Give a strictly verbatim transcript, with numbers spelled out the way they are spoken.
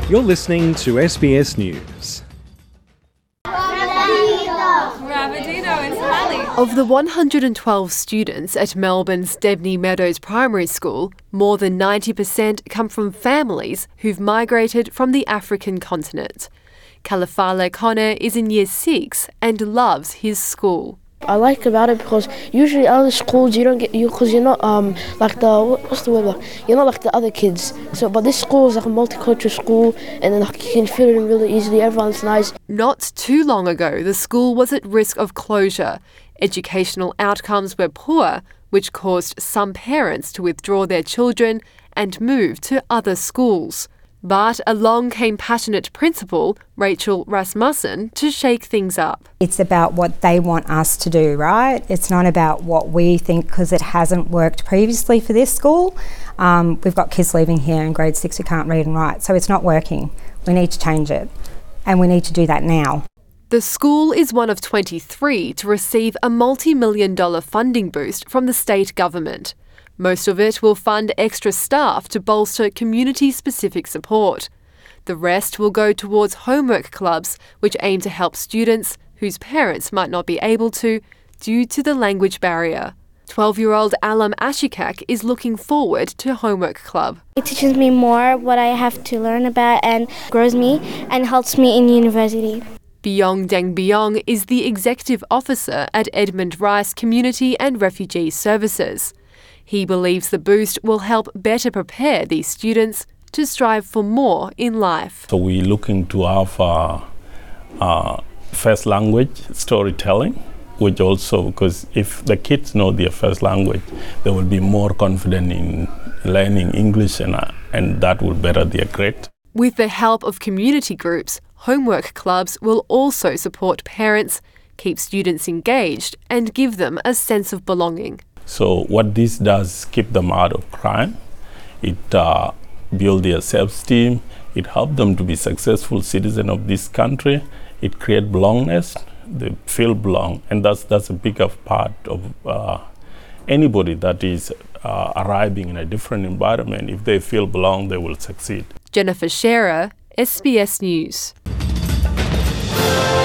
You're listening to S B S News. Of the one hundred twelve students at Melbourne's Debney Meadows Primary School, more than ninety percent come from families who've migrated from the African continent. Kalafale Connor is in year six and loves his school. I like about it because usually other schools you don't get you because you're not um like the what's the word like you're not like the other kids. So but this school is like a multicultural school and then like, you can fit in really easily. Everyone's nice. Not too long ago, the school was at risk of closure. Educational outcomes were poor, which caused some parents to withdraw their children and move to other schools. But along came passionate principal Rachel Rasmussen to shake things up. It's about what they want us to do, right? It's not about what we think because it hasn't worked previously for this school. Um, we've got kids leaving here in grade six who can't read and write, so it's not working. We need to change it, and we need to do that now. The school is one of twenty-three to receive a multi-million dollar funding boost from the state government. Most of it will fund extra staff to bolster community-specific support. The rest will go towards homework clubs, which aim to help students whose parents might not be able to due to the language barrier. twelve-year-old Alam Ashikak is looking forward to homework club. It teaches me more what I have to learn about and grows me and helps me in university. Byong Deng Byong is the executive officer at Edmund Rice Community and Refugee Services. He believes the boost will help better prepare these students to strive for more in life. So we're looking to have uh, uh, first language storytelling, which also, because if the kids know their first language, they will be more confident in learning English and, uh, and that will better their grade. With the help of community groups, homework clubs will also support parents, keep students engaged and give them a sense of belonging. So what this does, keep them out of crime. It uh, builds their self-esteem. It helps them to be successful citizens of this country. It creates belongingness. They feel belong, and that's that's a bigger part of uh, anybody that is uh, arriving in a different environment. If they feel belong, they will succeed. Jennifer Shearer, S B S News.